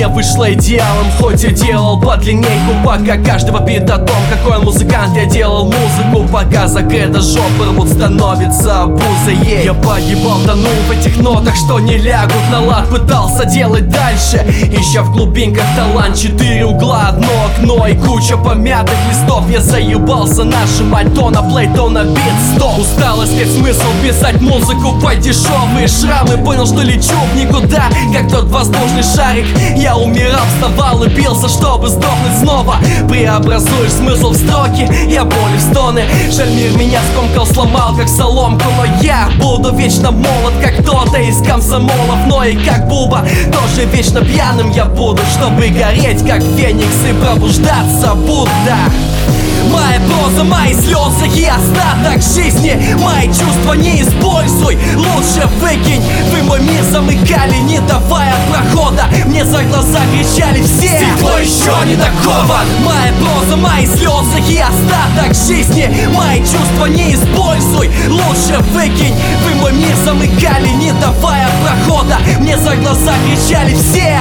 не вышло идеалом, хоть и делал под линейку. Пока каждого бит о том, какой он музыкант. Я делал музыку, пока закрыта жопа рвут, становится обузой ей. Я погибал, тонул в этих нотах, что не лягут на лад. Пытался делать дальше, ища в глубинках талант. 4 угла, одно окно и куча помятых листов. Я заебался нажимать то на плей, то на бит, стоп. Устал искать смысл писать музыку по дешевые шрамы. Понял, что лечу в никуда, как тот воздушный шарик. Я умирал, вставал и бился, чтобы сдохнуть снова. Преобразуешь смысл в строки, я болью в стоны. Жаль, мир меня скомкал, сломал как соломку. Но я буду вечно молод, как кто-то из комсомолов. Но и как Буба, тоже вечно пьяным я буду, чтобы гореть как феникс и пробуждаться Будда. Моя проза, мои слезы и остаток жизни. Мои чувства не используй, лучше выкинь. Вы мой мир замыкали, не давая прохода. Мне за глаза кричали все: стекло еще не такован. Моя проза, мои слезы и остаток жизни. Мои чувства не используй, лучше выкинь. Вы мой мир замыкали, не давая прохода. Мне за глаза кричали все.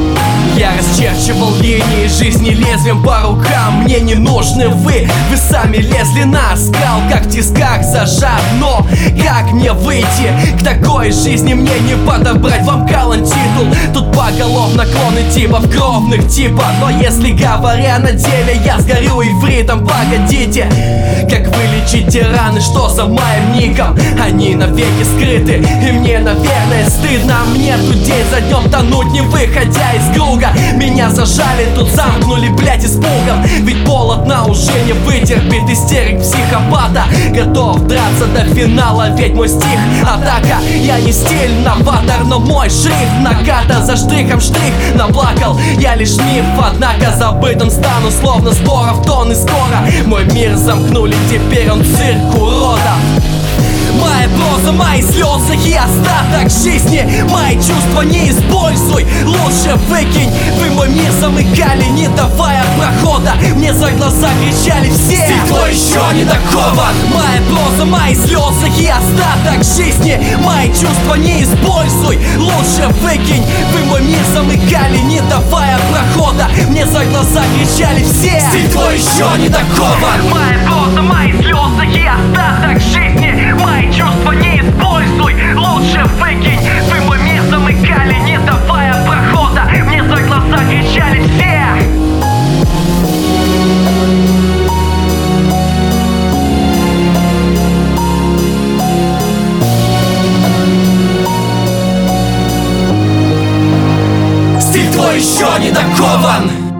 Я расчерчивал линии жизни лезвием по рукам. Мне не нужны вы сами лезли на скал, как в тисках зажат. Но как мне выйти к такой жизни? Мне не подобрать вам Калан титул. Тут поголовно клоны типа в кровных типа. Но если говоря на деле, я сгорю ивритом. Погодите, как вылечить те раны, что за моим ником? Они навеки скрыты, и мне, наверное, стыдно. Мне тут день за днем тонуть, не выходя из круга. Меня зажали, тут замкнули, блять, испугом. Ведь полотна уже не вытерпит истерик психопата. Готов драться до финала, ведь мой стих атака. Я не стиль новатор, но мой шрифт наката. За штрихом штрих наплакал, я лишь миф. Однако забытым стану, словно споров тон. И скоро мой мир замкнули, теперь он цирк уродов. Моя проза, мои слезы и остаток жизни. Мои чувства не используй, лучше выкинь. Вы мой мир замыкали, не давая прохода. Мне за глаза кричали все: стекло еще не такован. Моя проза, мои слезы и остаток жизни. Мои чувства не используй, лучше выкинь. Вы мой мир замыкали, не давая прохода. Мне за глаза кричали все: стекло еще не такован. Моя проза, мои слезы и остаток жизни. Мои чувства не используй, лучше выкинь. Вы мой мир замыкали, не давая прохода. Мне за глаза кричали все. Стиль твой еще не такован.